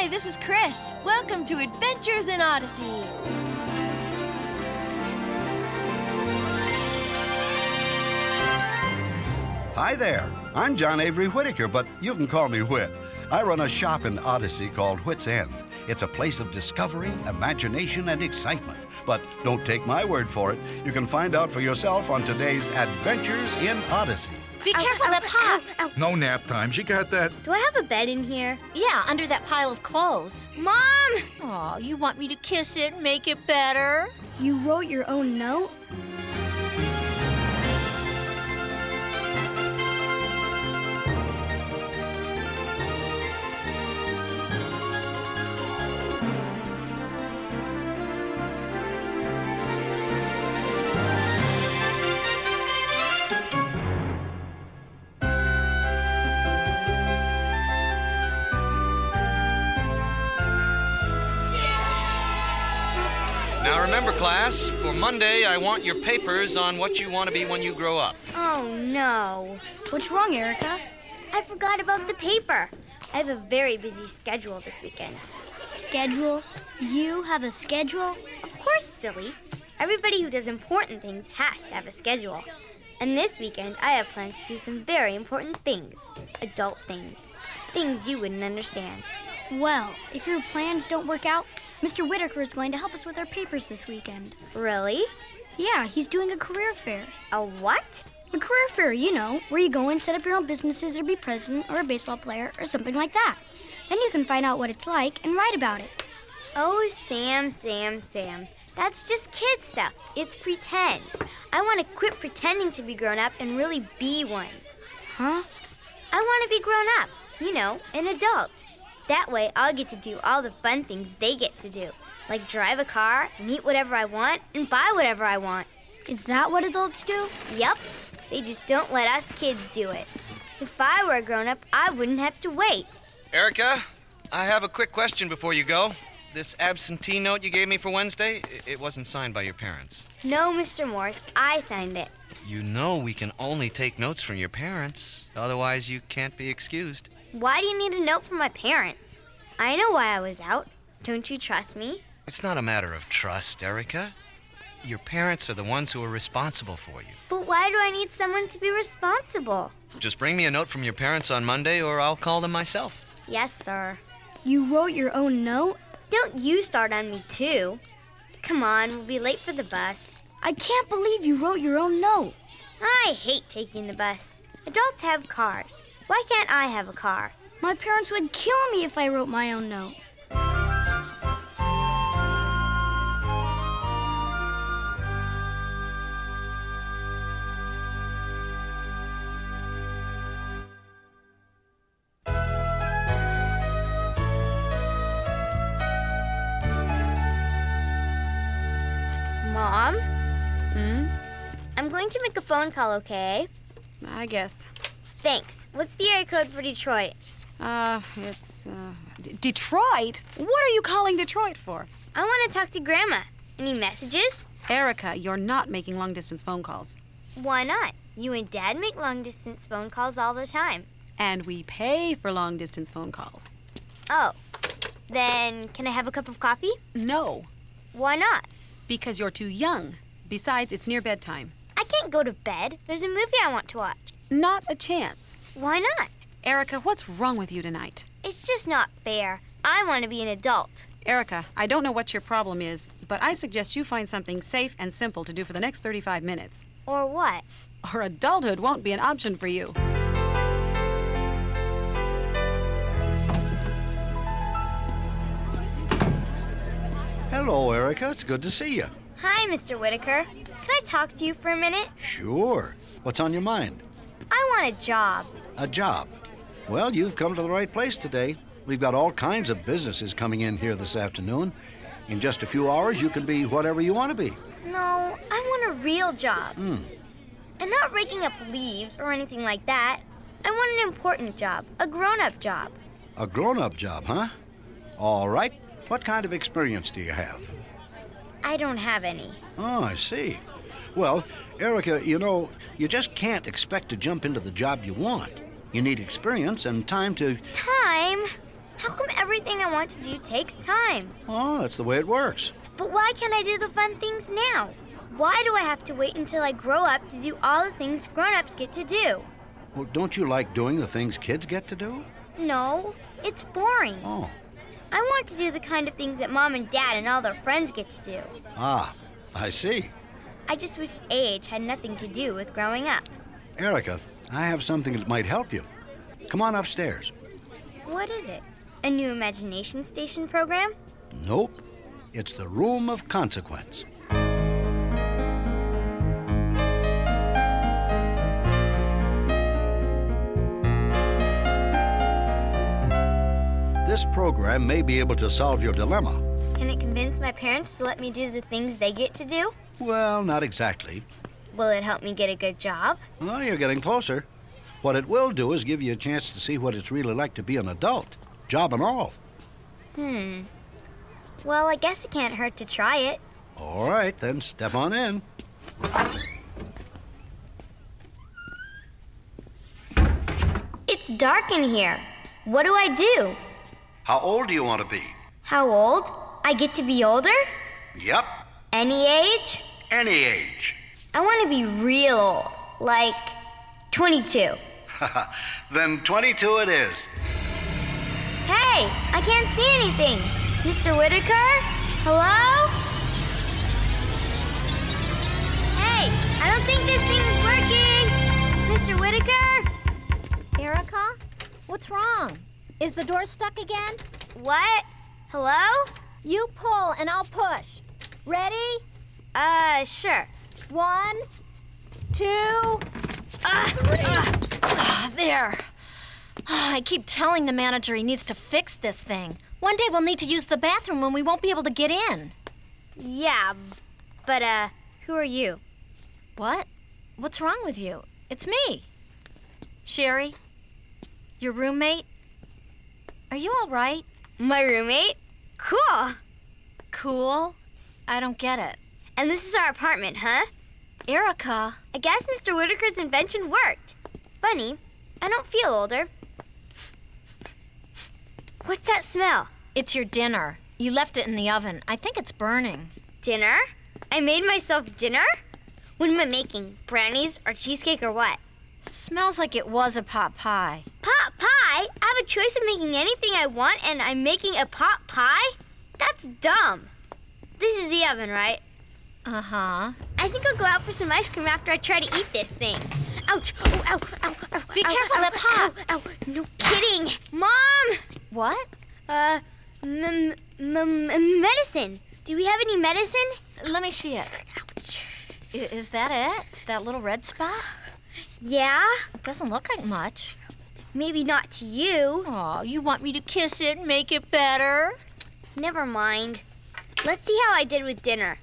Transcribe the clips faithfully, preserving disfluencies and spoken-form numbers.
Hi, this is Chris. Welcome to Adventures in Odyssey. Hi there. I'm John Avery Whitaker, but you can call me Whit. I run a shop in Odyssey called Whit's End. It's a place of discovery, imagination, and excitement. But don't take my word for it. You can find out for yourself on today's Adventures in Odyssey. Be careful, that's hot. Ow, ow. No nap time. She got that. Do I have a bed in here? Yeah, under that pile of clothes. Mom! Aw, you want me to kiss it and make it better? You wrote your own note? Now remember, class, for Monday, I want your papers on what you want to be when you grow up. Oh, no. What's wrong, Erica? I forgot about the paper. I have a very busy schedule this weekend. Schedule? You have a schedule? Of course, silly. Everybody who does important things has to have a schedule. And this weekend, I have plans to do some very important things. Adult things. Things you wouldn't understand. Well, if your plans don't work out, Mister Whitaker is going to help us with our papers this weekend. Really? Yeah, he's doing a career fair. A what? A career fair, you know, where you go and set up your own businesses or be president or a baseball player or something like that. Then you can find out what it's like and write about it. Oh, Sam, Sam, Sam. That's just kid stuff. It's pretend. I want to quit pretending to be grown up and really be one. Huh? I want to be grown up. You know, an adult. That way, I'll get to do all the fun things they get to do, like drive a car and eat whatever I want and buy whatever I want. Is that what adults do? Yep. They just don't let us kids do it. If I were a grown-up, I wouldn't have to wait. Erica, I have a quick question before you go. This absentee note you gave me for Wednesday, it wasn't signed by your parents. No, Mister Morse, I signed it. You know we can only take notes from your parents. Otherwise, you can't be excused. Why do you need a note from my parents? I know why I was out. Don't you trust me? It's not a matter of trust, Erica. Your parents are the ones who are responsible for you. But why do I need someone to be responsible? Just bring me a note from your parents on Monday, or I'll call them myself. Yes, sir. You wrote your own note? Don't you start on me, too. Come on, we'll be late for the bus. I can't believe you wrote your own note. I hate taking the bus. Adults have cars. Why can't I have a car? My parents would kill me if I wrote my own note. Mom? Hmm? I'm going to make a phone call, okay? I guess. Thanks. What's the area code for Detroit? Uh, it's, uh, D- Detroit? What are you calling Detroit for? I want to talk to Grandma. Any messages? Erica, you're not making long-distance phone calls. Why not? You and Dad make long-distance phone calls all the time. And we pay for long-distance phone calls. Oh. Then, can I have a cup of coffee? No, Why not? because you're too young. Besides, it's near bedtime. I can't go to bed. There's a movie I want to watch. Not a chance. Why not? Erica, what's wrong with you tonight? It's just not fair. I want to be an adult. Erica, I don't know what your problem is, but I suggest you find something safe and simple to do for the next thirty-five minutes. Or what? Or adulthood won't be an option for you. Hello, Erica. It's good to see you. Hi, Mister Whitaker. Can I talk to you for a minute? Sure. What's on your mind? I want a job. A job. Well, you've come to the right place today. We've got all kinds of businesses coming in here this afternoon. In just a few hours, you can be whatever you want to be. No, I want a real job. Hmm. And not raking up leaves or anything like that. I want an important job, a grown-up job. A grown-up job, huh? All right. What kind of experience do you have? I don't have any. Oh, I see. Well, Erica, you know, you just can't expect to jump into the job you want. You need experience and time to... Time? How come everything I want to do takes time? Oh, that's the way it works. But why can't I do the fun things now? Why do I have to wait until I grow up to do all the things grown-ups get to do? Well, don't you like doing the things kids get to do? No, it's boring. Oh. I want to do the kind of things that Mom and Dad and all their friends get to do. Ah, I see. I just wish age had nothing to do with growing up. Erica, I have something that might help you. Come on upstairs. What is it? A new imagination station program? Nope. It's the Room of Consequence. This program may be able to solve your dilemma. Can it convince my parents to let me do the things they get to do? Well, not exactly. Will it help me get a good job? Well, you're getting closer. What it will do is give you a chance to see what it's really like to be an adult, job and all. Hmm. Well, I guess it can't hurt to try it. All right, then step on in. It's dark in here. What do I do? How old do you want to be? How old? I get to be older? Yep, Any age? any age. I want to be real old, like twenty-two. Then twenty-two it is. Hey, I can't see anything. Mister Whitaker? Hello? Hey, I don't think this thing is working. Mister Whitaker? Erica? What's wrong? Is the door stuck again? What? Hello? You pull and I'll push. Ready? Uh, sure. One, two, ah, three. Ah, there. Ah, I keep telling the manager he needs to fix this thing. One day we'll need to use the bathroom when we won't be able to get in. Yeah, but, uh, who are you? What? What's wrong with you? It's me. Sherry? Your roommate? Are you all right? My roommate? Cool. Cool? I don't get it. And this is our apartment, huh? Erica? I guess Mister Whitaker's invention worked. Funny, I don't feel older. What's that smell? It's your dinner. You left it in the oven. I think it's burning. Dinner? I made myself dinner? What am I making? Brownies or cheesecake or what? Smells like it was a pot pie. Pot pie? I have a choice of making anything I want and I'm making a pot pie? That's dumb. This is the oven, right? Uh-huh. I think I'll go out for some ice cream after I try to eat this thing. Ouch! Oh, ow, ow, ow, Be ow, careful, ow, that's hot. Ow, ow. No kidding. Mom! What? Uh, m- m- m- medicine. Do we have any medicine? Let me see it. Ouch. I- is that it? That little red spot? Yeah? It doesn't look like much. Maybe not to you. Oh, you want me to kiss it and make it better? Never mind. Let's see how I did with dinner.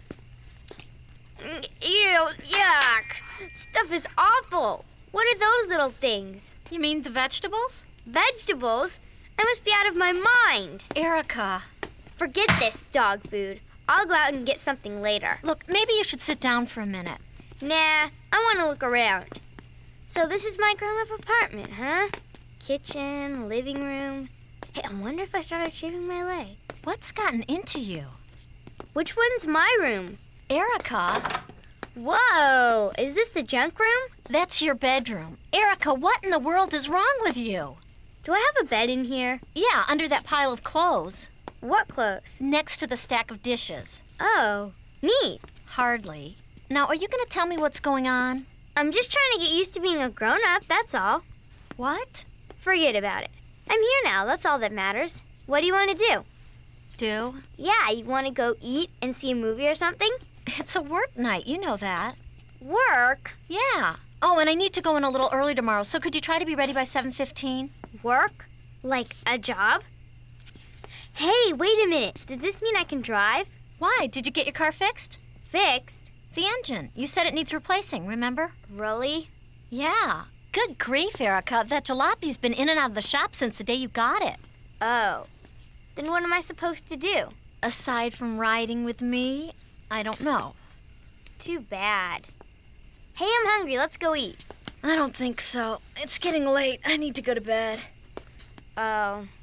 Ew, yuck. Stuff is awful. What are those little things? You mean the vegetables? Vegetables? I must be out of my mind. Erica, Forget this dog food. I'll go out and get something later. look, maybe you should sit down for a minute. Nah, I want to look around. So this is my grown-up apartment, huh? Kitchen, living room. Hey, I wonder if I started shaving my legs. What's gotten into you? Which one's my room? Erica, Whoa, is this the junk room? that's your bedroom. Erica, what in the world is wrong with you? Do I have a bed in here? Yeah, under that pile of clothes, What clothes? next to the stack of dishes. Oh, neat. Hardly. Now, are you going to tell me what's going on? I'm just trying to get used to being a grown-up, that's all. What? Forget about it. I'm here now, that's all that matters. What do you want to do? Do? Yeah, you want to go eat and see a movie or something? It's a work night, you know that. Work? Yeah. Oh, and I need to go in a little early tomorrow, so could you try to be ready by seven fifteen? Work? Like a job? Hey, wait a minute. Does this mean I can drive? Why? Did you get your car fixed? Fixed? The engine. You said it needs replacing, remember? Really? Yeah. Good grief, Erica. That jalopy's been in and out of the shop since the day you got it. Oh. Then what am I supposed to do? Aside from riding with me, I don't know. Too bad. Hey, I'm hungry. Let's go eat. I don't think so. It's getting late. I need to go to bed. Oh.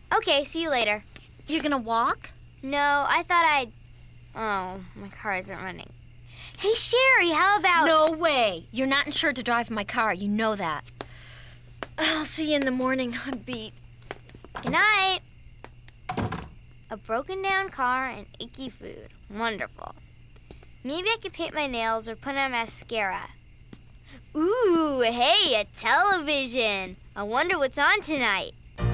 Okay, see you later. You're gonna walk? No, I thought I'd... Oh, my car isn't running. Hey, Sherry, how about... No way. You're not insured to drive my car. You know that. I'll see you in the morning on beat. Good night. A broken down car and icky food. Wonderful. Maybe I could paint my nails or put on mascara. Ooh, hey, a television. I wonder what's on tonight.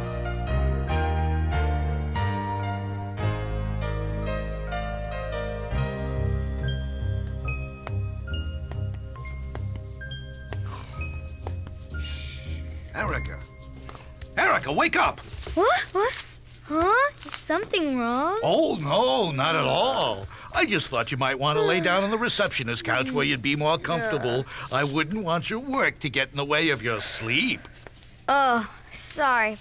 Erica. Erica, wake up! What? What? Huh? Is something wrong? Oh, no, not at all. I just thought you might want to lay down on the receptionist couch where you'd be more comfortable. I wouldn't want your work to get in the way of your sleep. Oh, sorry.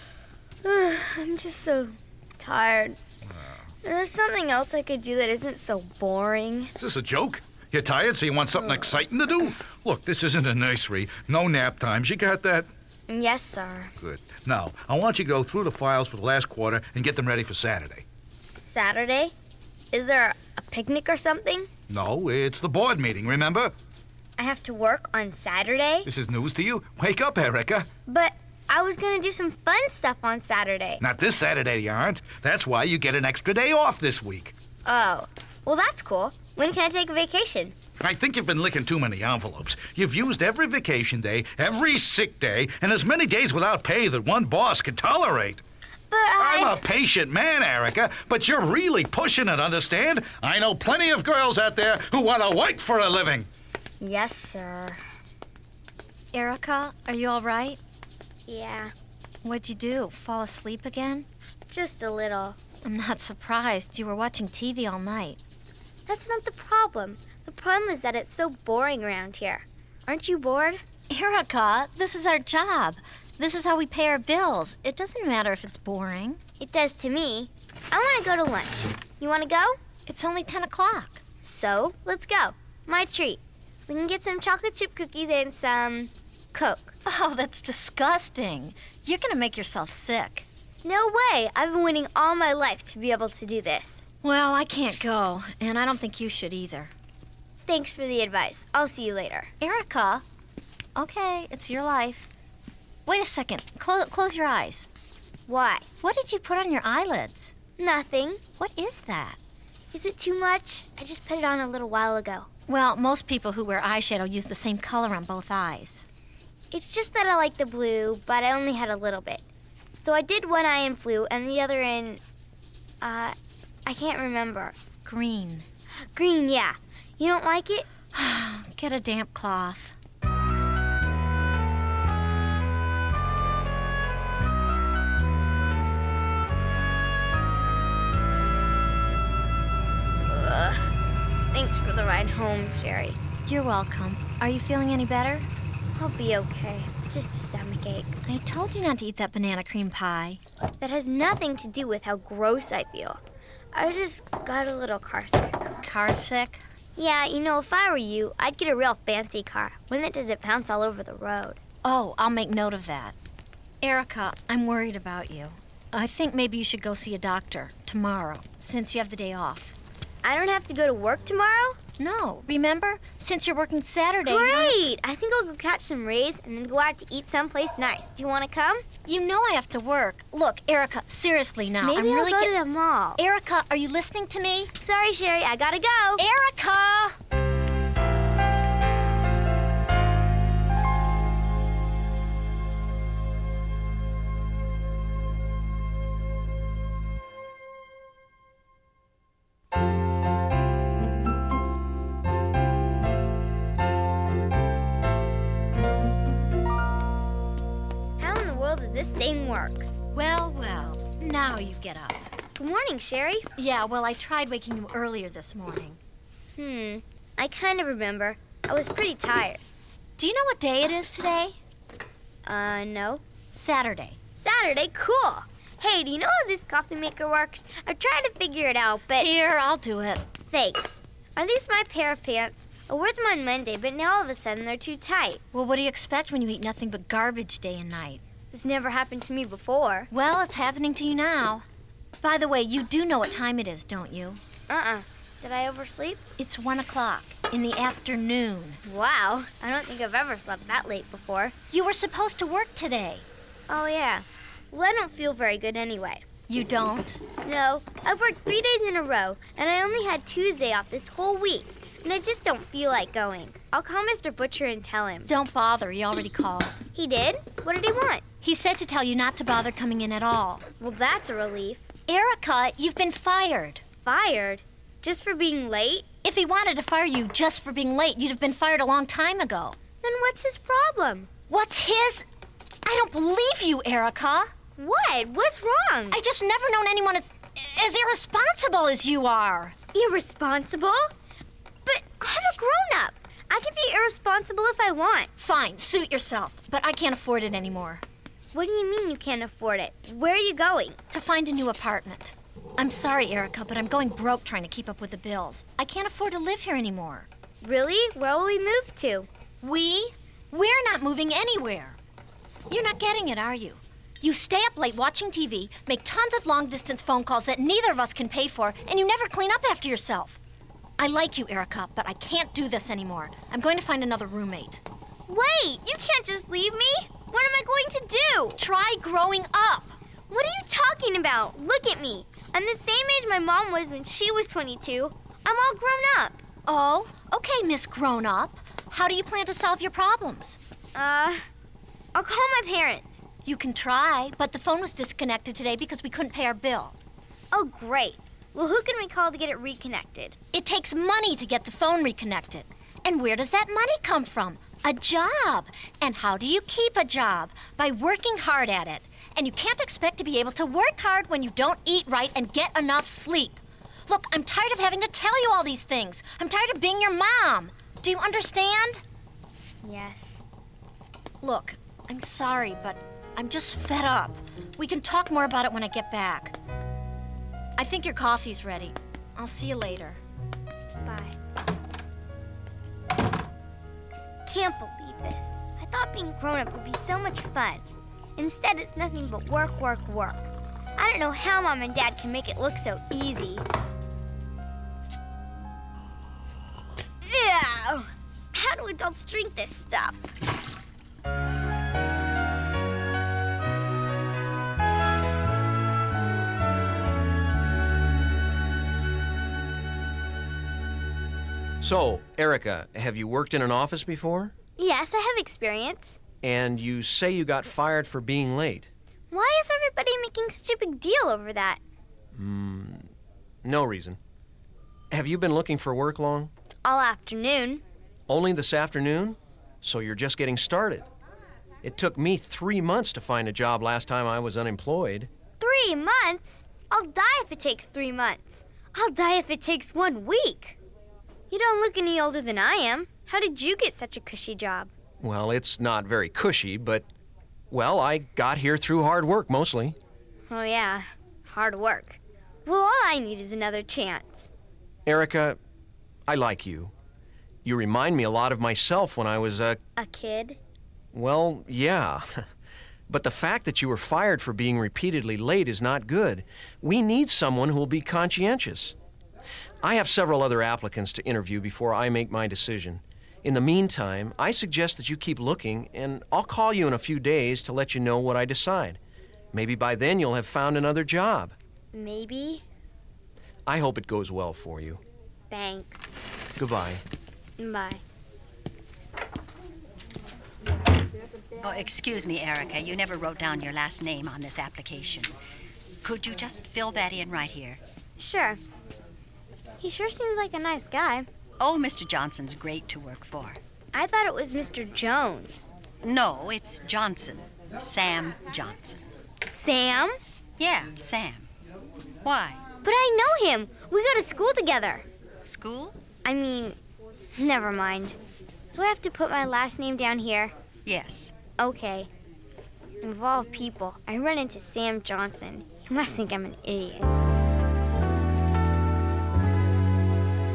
I'm just so tired. There's something else I could do that isn't so boring. Is this a joke? You're tired, so you want something exciting to do? Look, this isn't a nursery. No nap times. You got that? Yes, sir. Good. Now, I want you to go through the files for the last quarter and get them ready for Saturday. Saturday? Is there a picnic or something? No, it's the board meeting, remember? I have to work on Saturday? This is news to you. Wake up, Erica. But I was going to do some fun stuff on Saturday. Not this Saturday, you aren't. That's why you get an extra day off this week. Oh, well, that's cool. When can I take a vacation? I think you've been licking too many envelopes. You've used every vacation day, every sick day, and as many days without pay that one boss could tolerate. But I... I'm a patient man, Erica, but you're really pushing it, understand? I know plenty of girls out there who want to work for a living. Yes, sir. Erica, are you all right? Yeah, What'd you do? Fall asleep again? just a little. I'm not surprised. You were watching T V all night. That's not the problem. The problem is that it's so boring around here. Aren't you bored? Erica, this is our job. This is how we pay our bills. It doesn't matter if it's boring. It does to me. I want to go to lunch. You want to go? It's only ten o'clock. So, let's go. My treat. We can get some chocolate chip cookies and some Coke. Oh, that's disgusting. You're going to make yourself sick. No way. I've been waiting all my life to be able to do this. Well, I can't go, and I don't think you should either. Thanks for the advice. I'll see you later. Erica, okay, it's your life. Wait a second. Clo- close your eyes. Why? What did you put on your eyelids? Nothing. What is that? Is it too much? I just put it on a little while ago. Well, most people who wear eyeshadow use the same color on both eyes. It's just that I like the blue, but I only had a little bit. So I did one eye in blue and the other in, uh, I can't remember. Green. Green, yeah. You don't like it? Get a damp cloth. Ugh. Thanks for the ride home, Sherry. You're welcome. Are you feeling any better? I'll be okay. Just a stomach ache. I told you not to eat that banana cream pie. That has nothing to do with how gross I feel. I just got a little car sick. Car sick? Yeah, you know, if I were you, I'd get a real fancy car. One that doesn't bounce all over the road. Oh, I'll make note of that. Erica, I'm worried about you. I think maybe you should go see a doctor tomorrow, since you have the day off. I don't have to go to work tomorrow? No, remember? Since you're working Saturday. Great! I think I'll go catch some rays and then go out to eat someplace nice. Do you want to come? You know I have to work. Look, Erica, seriously now. Maybe I'm really I'll go get- to the mall. Erica, are you listening to me? Sorry, Sherry, I gotta go. Erica! How in the world does this thing work? Well, well, now you get up. Good morning, Sherry. Yeah, well, I tried waking you earlier this morning. Hmm, I kind of remember. I was pretty tired. Do you know what day it is today? Uh, no. Saturday. Saturday, cool. Hey, do you know how this coffee maker works? I've tried to figure it out, but... Here, I'll do it. Thanks. Are these my pair of pants? I wore them on Monday, but now all of a sudden they're too tight. Well, what do you expect when you eat nothing but garbage day and night? This never happened to me before. Well, it's happening to you now. By the way, you do know what time it is, don't you? Uh-uh. Did I oversleep? It's one o'clock in the afternoon. Wow. I don't think I've ever slept that late before. You were supposed to work today. Oh, yeah. Well, I don't feel very good anyway. You don't? No. I've worked three days in a row, and I only had Tuesday off this whole week. And I just don't feel like going. I'll call Mister Butcher and tell him. Don't bother. He already called. He did? What did he want? He said to tell you not to bother coming in at all. Well, that's a relief. Erica, you've been fired. Fired? Just for being late? If he wanted to fire you just for being late, you'd have been fired a long time ago. Then what's his problem? What's his? I don't believe you, Erica. What? What's wrong? I just never known anyone as, as irresponsible as you are. Irresponsible? But I'm a grown-up. I can be irresponsible if I want. Fine, suit yourself, but I can't afford it anymore. What do you mean you can't afford it? Where are you going? To find a new apartment. I'm sorry, Erica, but I'm going broke trying to keep up with the bills. I can't afford to live here anymore. Really? Where will we move to? We? We're not moving anywhere. You're not getting it, are you? You stay up late watching T V, make tons of long-distance phone calls that neither of us can pay for, and you never clean up after yourself. I like you, Erica, but I can't do this anymore. I'm going to find another roommate. Wait! You can't just leave me! What am I going to do? Try growing up. What are you talking about? Look at me. I'm the same age my mom was when she was twenty-two. I'm all grown up. Oh, okay, Miss Grown Up. How do you plan to solve your problems? Uh, I'll call my parents. You can try, but the phone was disconnected today because we couldn't pay our bill. Oh, great. Well, who can we call to get it reconnected? It takes money to get the phone reconnected. And where does that money come from? A job. And how do you keep a job? By working hard at it. And you can't expect to be able to work hard when you don't eat right and get enough sleep. Look, I'm tired of having to tell you all these things. I'm tired of being your mom. Do you understand? Yes. Look, I'm sorry, but I'm just fed up. We can talk more about it when I get back. I think your coffee's ready. I'll see you later. Bye. Can't believe this. I thought being grown up would be so much fun. Instead, it's nothing but work, work, work. I don't know how Mom and Dad can make it look so easy. Ew! How do adults drink this stuff? So, Erica, have you worked in an office before? Yes, I have experience. And you say you got fired for being late. Why is everybody making such a big deal over that? Hmm, no reason. Have you been looking for work long? All afternoon. Only this afternoon? So you're just getting started. It took me three months to find a job last time I was unemployed. Three months? I'll die if it takes three months. I'll die if it takes one week. You don't look any older than I am. How did you get such a cushy job? Well, it's not very cushy, but, well, I got here through hard work mostly. Oh, yeah. Hard work. Well, all I need is another chance. Erica, I like you. You remind me a lot of myself when I was a... A kid? Well, yeah. But the fact that you were fired for being repeatedly late is not good. We need someone who will be conscientious. I have several other applicants to interview before I make my decision. In the meantime, I suggest that you keep looking, and I'll call you in a few days to let you know what I decide. Maybe by then you'll have found another job. Maybe. I hope it goes well for you. Thanks. Goodbye. Bye. Oh, excuse me, Erica. You never wrote down your last name on this application. Could you just fill that in right here? Sure. He sure seems like a nice guy. Oh, Mister Johnson's great to work for. I thought it was Mister Jones. No, it's Johnson. Sam Johnson. Sam? Yeah, Sam. Why? But I know him. We go to school together. School? I mean, never mind. Do I have to put my last name down here? Yes. Okay. Of all people, I run into Sam Johnson. He must think I'm an idiot.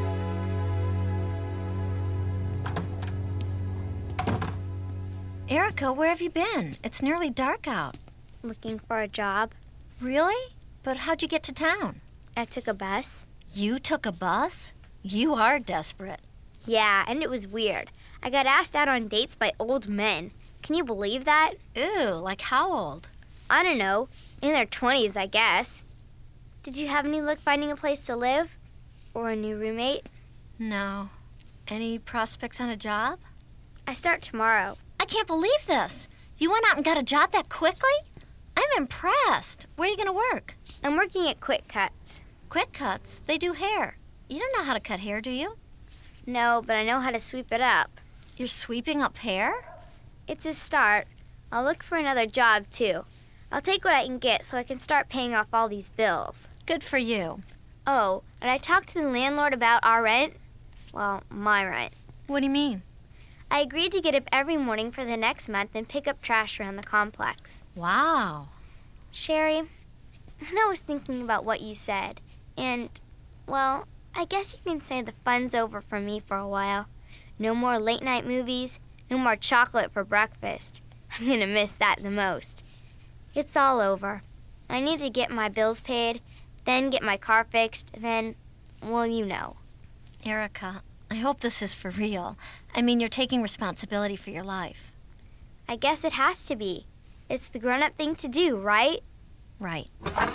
Erica, Erica, where have you been? It's nearly dark out. Looking for a job. Really? But how'd you get to town? I took a bus. You took a bus? You are desperate. Yeah, and it was weird. I got asked out on dates by old men. Can you believe that? Ew, like how old? I don't know. In their twenties, I guess. Did you have any luck finding a place to live? Or a new roommate? No. Any prospects on a job? I start tomorrow. I can't believe this. You went out and got a job that quickly? I'm impressed. Where are you going to work? I'm working at Quick Cuts. Quick Cuts? They do hair. You don't know how to cut hair, do you? No, but I know how to sweep it up. You're sweeping up hair? It's a start. I'll look for another job, too. I'll take what I can get so I can start paying off all these bills. Good for you. Oh, and I talked to the landlord about our rent. Well, my rent. What do you mean? I agreed to get up every morning for the next month and pick up trash around the complex. Wow. Sherry, I was thinking about what you said, and, well, I guess you can say the fun's over for me for a while. No more late-night movies, no more chocolate for breakfast. I'm gonna miss that the most. It's all over. I need to get my bills paid, then get my car fixed, then, well, you know. Erica, I hope this is for real. I mean, you're taking responsibility for your life. I guess it has to be. It's the grown-up thing to do, right? Right.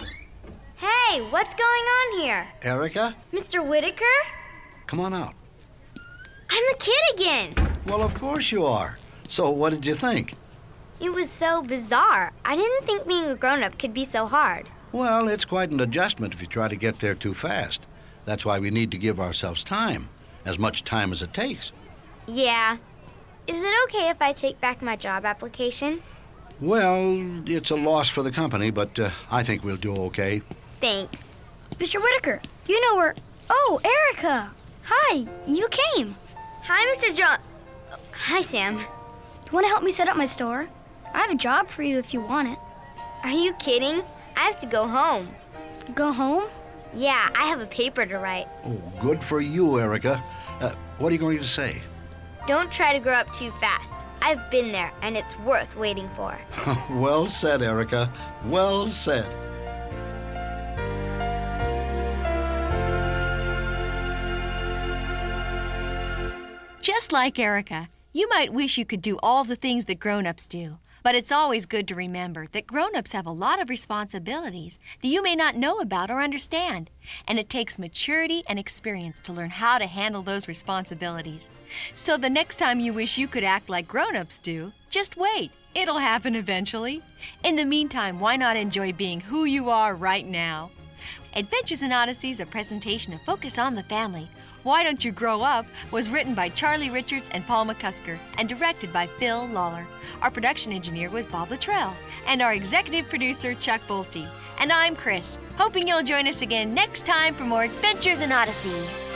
Hey, what's going on here? Erica? Mister Whitaker? Come on out. I'm a kid again. Well, of course you are. So what did you think? It was so bizarre. I didn't think being a grown-up could be so hard. Well, it's quite an adjustment if you try to get there too fast. That's why we need to give ourselves time, as much time as it takes. Yeah. Is it okay if I take back my job application? Well, it's a loss for the company, but uh, I think we'll do okay. Thanks. Mister Whitaker, you know where... Oh, Erica! Hi, you came. Hi, Mister John... Hi, Sam. You want to help me set up my store? I have a job for you if you want it. Are you kidding? I have to go home. Go home? Yeah, I have a paper to write. Oh, good for you, Erica. Uh, what are you going to say? Don't try to grow up too fast. I've been there, and it's worth waiting for. Well said, Erica. Well said. Just like Erica, you might wish you could do all the things that grown-ups do. But it's always good to remember that grown-ups have a lot of responsibilities that you may not know about or understand. And it takes maturity and experience to learn how to handle those responsibilities. So the next time you wish you could act like grown-ups do, just wait. It'll happen eventually. In the meantime, why not enjoy being who you are right now? Adventures in Odysseys, a presentation of Focus on the Family. Why Don't You Grow Up was written by Charlie Richards and Paul McCusker and directed by Phil Lawler. Our production engineer was Bob Luttrell, and our executive producer, Chuck Bolte. And I'm Chris, hoping you'll join us again next time for more Adventures in Odyssey.